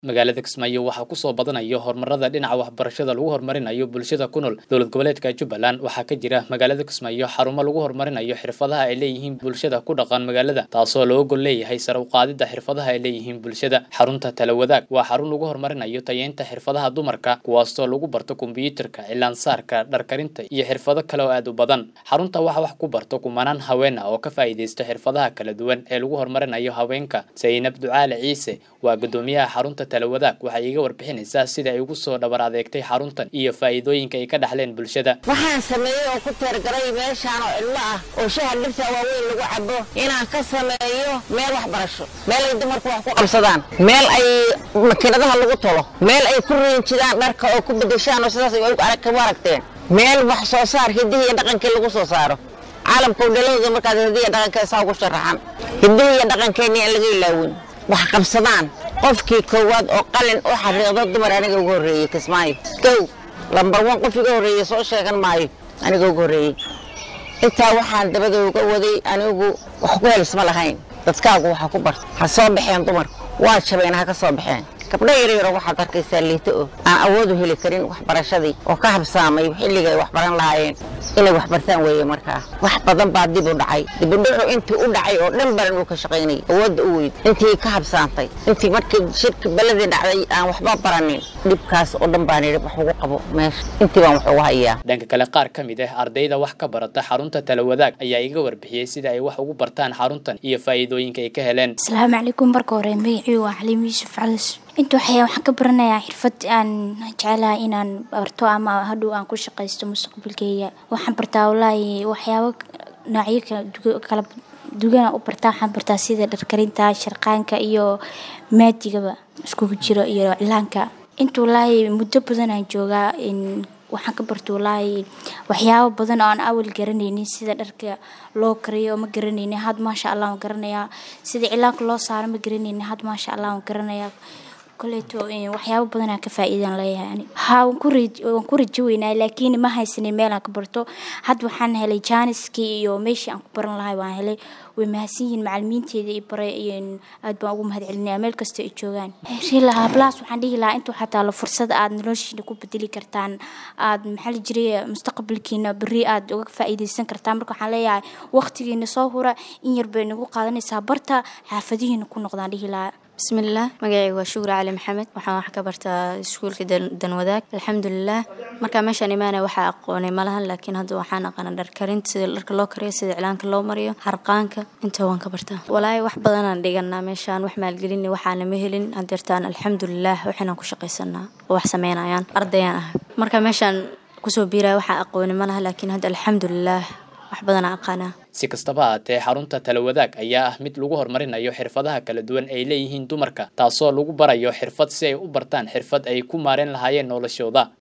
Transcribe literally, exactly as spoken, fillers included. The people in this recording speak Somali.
magaalada Kismaayo waxa ku soo badanayo horumarada dhinaca waxbarashada lagu horumarinayo bulshada ku nool dowlad goboleedka Jubbaland waxa ka jira magaalada Kismaayo xarumo lagu horumarinayo xirfadaha ay leeyihiin bulshada ku dhaqan magaalada taasoo loo gol leeyahay sare u qaadida xirfadaha ay leeyihiin bulshada xarunta tala wadaag waa xarun lagu horumarinayo tayeenta xirfadaha dumarka kuwaasoo lagu barto kombiyuutarka cilaan saarka dhar karinta iyo xirfado kale oo aad u badan xarunta waxa wax ku barto kumanaan haween ah oo ka faa'iideysta xirfadaha kala duwan ee lagu horumarinayo haweenka Zainab Ducaale Ciise waa gudoomiyaha xarunta tala wadaag waxa iga warbixinaysaa sida ay ugu soo dhabar adeegtay xaruntan iyo faa'iidooyinka ay ka dhaxleen bulshada waxaan sameeyay oo ku teergaray meeshaan oo ilmo ah oo shahar dhirta waaweyn lagu cabo inaan ka sameeyo meel waxbarasho meel ay dumarku wax ku qabsadaan meel ay makiinadaha lagu tolo meel ay ku riinjidaan dharka oo ku bedeshaan oo sidaas ay u arag ka waragteen meel wax soo saar hidihi iyo dhaqankii lagu soo saaro caalamka dhalooda markaad hidihi iyo dhaqanka saa ugu sharaxan hidihi iyo dhaqankeena in laga ilaawin wax qabsadaan qofkii koowaad oo qalin oo xariiqdo dumar aniga ugu horeeyay Kismaayo kow lambar one qof ugu horeeyay soo sheegan maayo aniga ugu horeeyay inta waxaan dabada uga waday anigu wax ku helisma lahayn dadkaagu waxa ku barto ha soo baxeen dumar waa jabeen ha ka soo baxeen gabdho yaryar waxa darkaysaa liito oo aan awood u heli karin waxbarashadii oo ka habsaamay xilliga wax baran lahaayeen inay wax bartaan weeye markaa wax badan baa dib u dhacay dib u dhaco intii u dhacay oo dhan baran uu ka shaqeynay awood u weyd intii ka habsaantay intii markii shirka baladii dhacday aan waxba baranin dibkaas oo dhan baan wax ugu qabo meesha intii baan wax ugu hayaa dhanka kale qaar ka mid ah ardayda wax ka barata xarunta tala wadaag ayaa iga warbixiyay sida ay wax ugu bartaan xaruntan iyo faa'iidooyinka ay ka heleen. Assalaamu calaykum marka hore magacaygu waa Xaliim Yuusuf Calis inta waxay wax ka baranayaa xirfad aan jecelahay inaan barto ama hadhow aan ku shaqeysto mustaqbalkayga waxaan bartaa walahi waxyaabo noocyo kala duwan u bartaa waxaan bartaa sida dhar karinta sharqaanka iyo maadigaba isku jiro iyo cilaanka inta walahi muddo badan aan joogaa in waxaan ka barto walahi waxyaabo badan oo aan awal garanaynin sida dharka loo kariyo ma garanaynin had ma sha Allah waan garanayaa sida cilaanka loo saaro ma garanaynin had ma sha Allah waan garanayaa koleeto waxyaabo badan aan ka faa'iidaan leeyahay ha waan ku waan ku rajaweynaa laakiin ma haysanin meel aan ka barto had waxaan helay jaaniski iyo meeshii aan ku baran lahay waan helay way mahadsanyihiin macallimiinteeda iyo baray aad baan ugu mahadcelinayaa meel kasta ay joogaan rilaha plus waxaan dhihi lahaa inta xataa la fursad aad noloshiina ku bedeli kartaan aad maxal jiray mustaqbalkiina bari aad uga faa'iideysan kartaan marka waxaan leeyahay waqtigiina soo hura in yar bay nagu qaadanaysaa barta xaafadihiina ku noqdaan dhihi lahaa. بسم الله مجاعي وشكر علي محمد وحنا وحكى برتا سكول كده دن وذاك الحمد لله مركا ماشي أنا ما أنا وحى أقوني مالها لكن هذا وحنا قنا در كرنت لك الله كريس إعلان كله مريو حرقانك أنت وان كبرتا ولا وح بدنا نديجنا مشان وحمل جليني وحنا مهلين هدرتان الحمد لله وحنا كشقي سنة وحسمينا يعني أرضينا مركا ماشان كسو بيرا وحى أقوني مالها لكن هذا الحمد لله si kastaba ahaatee xarunta tala wadaag ayaa ah mid lagu horumarinayo xirfadaha kala duwan ay leeyihiin dumarka taasoo lagu barayo xirfad si ay u bartaan xirfad ay ku maareen lahaayeen noloshooda.